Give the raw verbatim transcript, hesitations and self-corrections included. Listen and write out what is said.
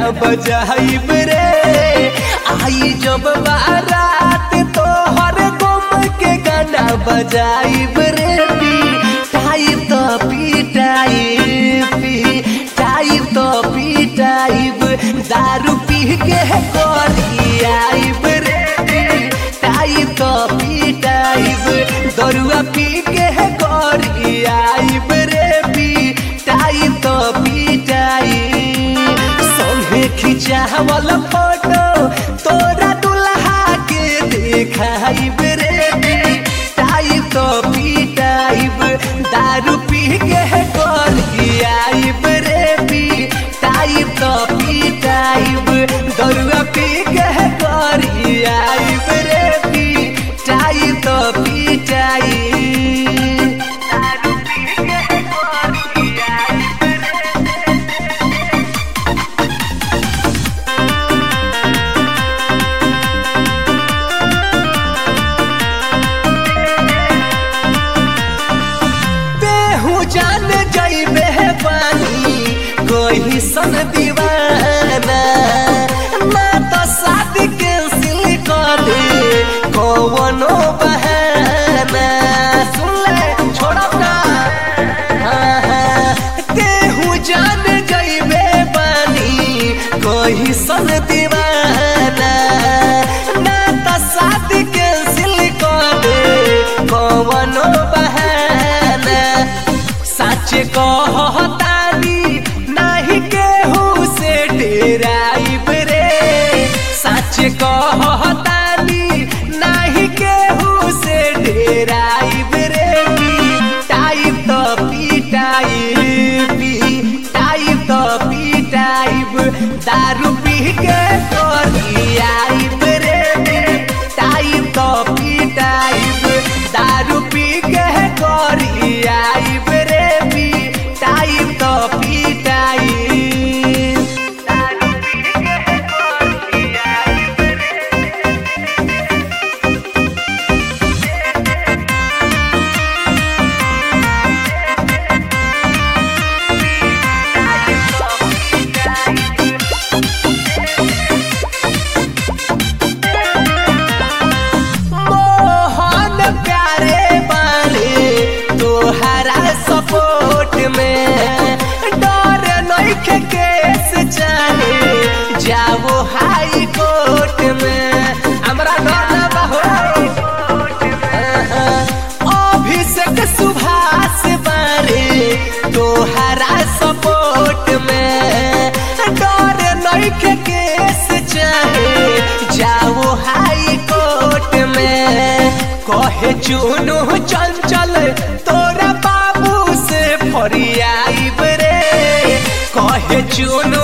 बजाइब रे। आई जब बारात तो हर गम के गाना बजाइब रे। पिटाइब तो पिटाइब पिटाइब तो पिटाइब दारू पी के करियाइब रे। पिटाइब तो पिटाइब दरुआ पी के करियाइब रे। पिटाइब तो पिटाइब संगे खिंचावल फोटो तोरा दुल्हा के देखाइब रे। पिटाइब तो पिटाइब दारू पी के करियाइब रे। पिटाइब तो पिटाइब दरुआ पी के करियाइब रे। पिटाइब तो पिटाइब दारू पी के करियाइब जान जाइबे पानी कोई सन दीवाना ना तो शादी कैंसिल कर दे कौनो बहाना। सुन ले छोड़ो ना हाँ हाँ तेहू जान जाइबे पानी कोई सन दीवाना ना तो शादी कैंसिल कर दे कौनो बहाना। सच कहतानी नहीं केहू से डेराइब रे। सच कहतानी नहीं केहू से डेराइब रे। पिटाइब तो पिटाइब पिटाइब तो पिटाइब दारू पी के करियाइब रे। पिटाइब तो पिटाइब दारू पी के करियाइब रे। पिटाइब तो पिटाइब दारू पी के करियाइब मोहन प्यारे बाले तोहरा सपोर्ट में डर नइखे केस चाहे जाओ हाई कोर्ट में। हमरा डर बहो अभिषेक सुभाष बारे तोहरा सपोर्ट में डर नइखे केस चाहे जाओ हाई कोर्ट में। कहे चुनु चंचल तोरा बाबू से फरियाइब रे। कहे चुनु